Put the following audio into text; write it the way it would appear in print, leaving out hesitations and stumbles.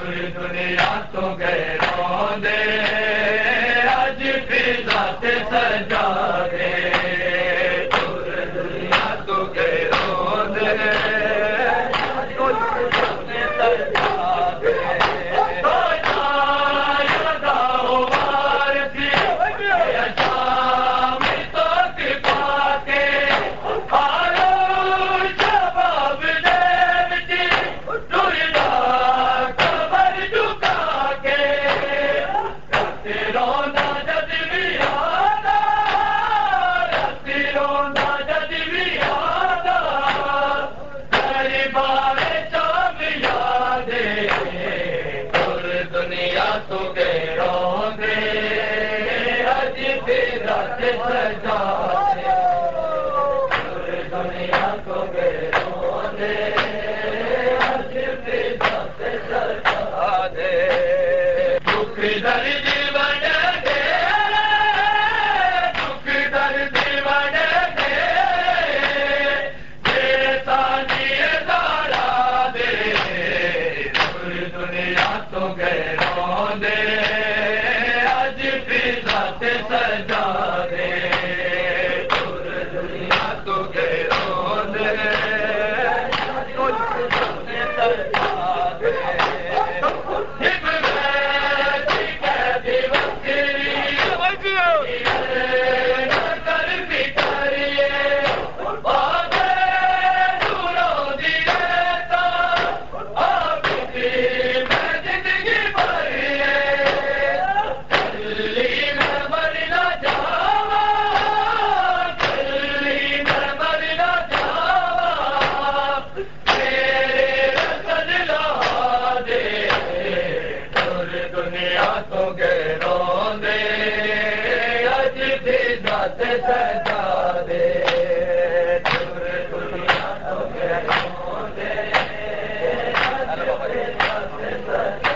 दुनिया तो गए रोंदे अज फिजा ते सजा दे दुनिया तो गए रोंदे तो गए रोंदे अज फिजा ते सजा दे दुनिया तो गए रोंदे अज फिजा ते सजा दे दुख दर्द बन गए दुख दर्द बन गए सानी दाड़ा दे दुनिया तो गए अज फिजा ते सजा दे दुनिया तो गए रोंदे दुनिया तो गए रोंदे अज फिजा ते सजा दे दुनिया तो गए रोंदे अज फिजा ते सजा